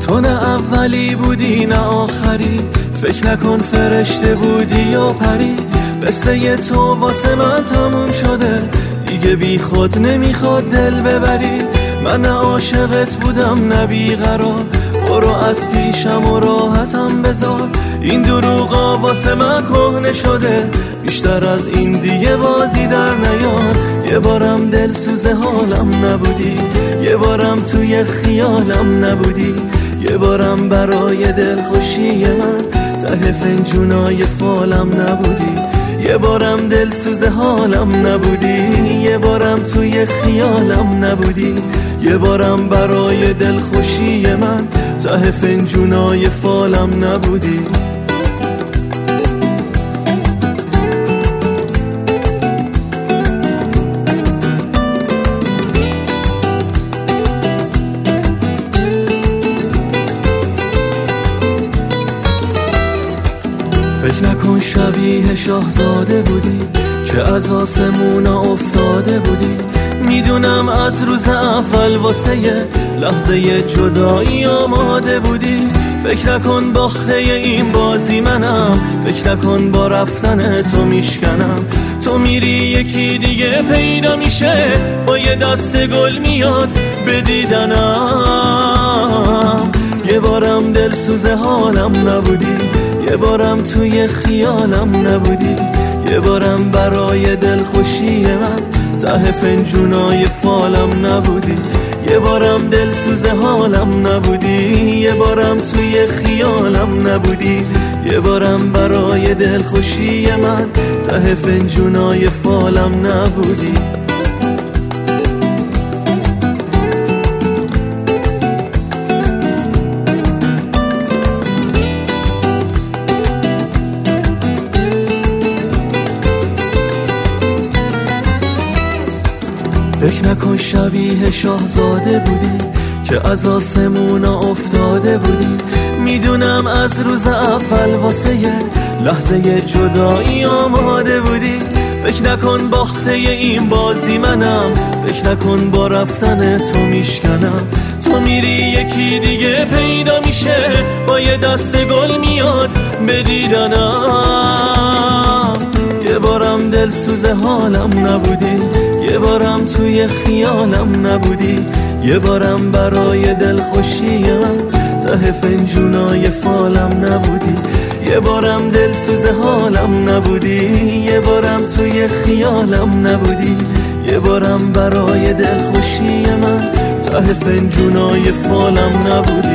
تو نه اولی بودی نه آخری، فکر نکن فرشته بودی یا پری. قصه تو واسه من تموم شده، دیگه بی خود نمیخواد دل ببری. من نه عاشقت بودم نه بیقرار، برو از پیشم و راحتم بذار. این دروغا واسه من کهنه شده، بیشتر از این دیگه بازی در نیار. یه بارم دلسوز حالم نبودی، یه بارم توی خیالم نبودی، یه بارم برای دلخوشی من ته فنجونای فالم نبودی. یه بارم دلسوز حالم نبودی، یه بارم توی خیالم نبودی، یه بارم برای دلخوشی من ته فنجونای فالم نبودی. فکر نکن شبیه شاهزاده بودی که از آسمون افتاده بودی. میدونم از روز اول واسه یه لحظه جدایی آماده بودی. فکر نکن باخته این بازی منم، فکر نکن با رفتن تو میشکنم. تو میری یکی دیگه پیدا میشه، با یه دست گل میاد به دیدنم. یه بارم دلسوز حالم نبودی، یه بارم توی خیالم نبودی، یه بارم برای دلخوشی من ته فنجونای فالم نبودی. یه بارم دلسوز حالم نبودی، یه بارم توی خیالم نبودی، یه بارم برای دلخوشی من ته فنجونای فالم نبودی. فکر نکن شبیه شاهزاده بودی که از آسمون افتاده بودی. میدونم از روز اول واسه یه لحظه جدایی آماده بودی. فکر نکن باخته این بازی منم، فکر نکن با رفتن تو میشکنم. تو میری یکی دیگه پیدا میشه، با یه دست گل میاد به دیدنم. یه بارم دلسوز حالم نبودی، یه بارم توی خیالم نبودی، یه بارم برای دلخوشی من ته فنجونای فالم نبودی. یه بارم دلسوز حالم نبودی، یه بارم توی خیالم نبودی، یه بارم برای دلخوشی من ته فنجونای فالم نبودی.